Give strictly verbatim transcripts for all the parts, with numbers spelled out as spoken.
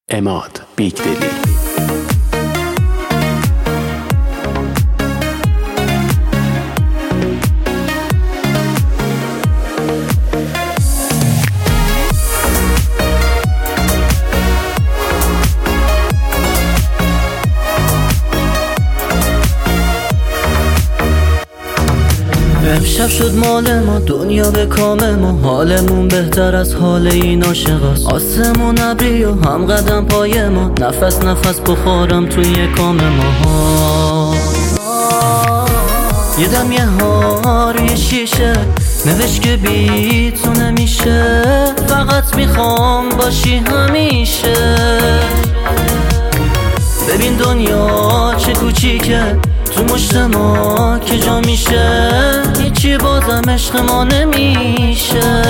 عماد بیگدلی. امشب شد مال ما، دنیا به کام ما، حالمون بهتر از حال این عاشقاست. آسمون ابری و هم قدم پای ما، نفس نفس بخورم توی کام ما. یه دم یه ها روی شیشه نوشت که بی تو نمیشه، فقط میخوام باشی همیشه. ببین دنیا چه کوچیکه تو مشت ما که جا میشه، هیچی بازم عشق ما نمیشه.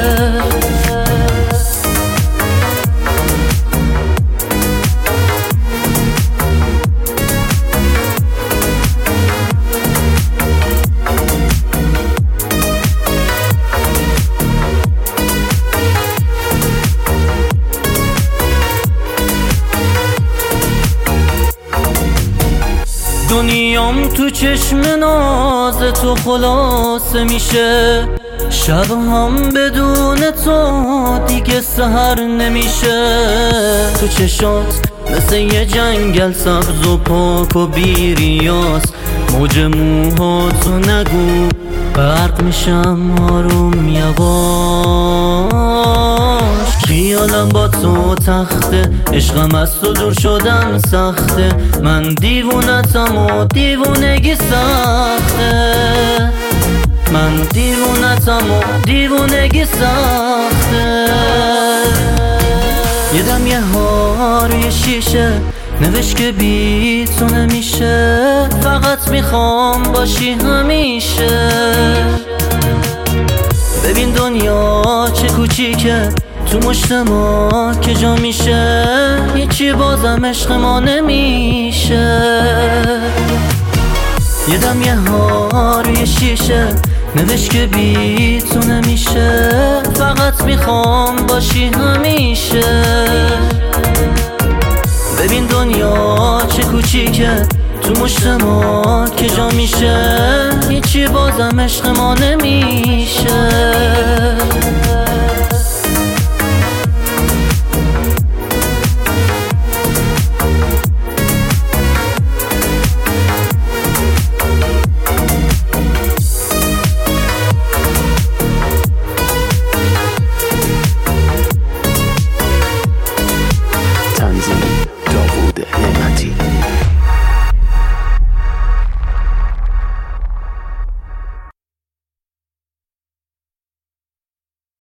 دنیام تو چشم ناز تو خلاصه میشه، شب هم بدون تو دیگه سحر نمیشه. تو چشات مثل یه جنگل سبز و پاک و بیریاس، موج موهاتو نگو برق میشم آروم یواش. خیالم با تو تخته، عشقم از تو دور شدم سخته، من دیوونتم و دیوونگی سخته، من دیوونتم و دیوونگی سخته. یه دم یه ها روی شیشه نوشت که بی تو نمیشه، فقط میخوام باشی همیشه. ببین دنیا چه کوچیکه تو مشت ما که جا میشه، هیچی بازم عشق ما نمیشه. یه دم یه ها روی شیشه نوشت که بی تو نمیشه، فقط میخوام باشی همیشه. ببین دنیا چه کوچیکه تو مشت ما که جا میشه، هیچی بازم عشق ما نمیشه. تنظیم داوود نعمتی.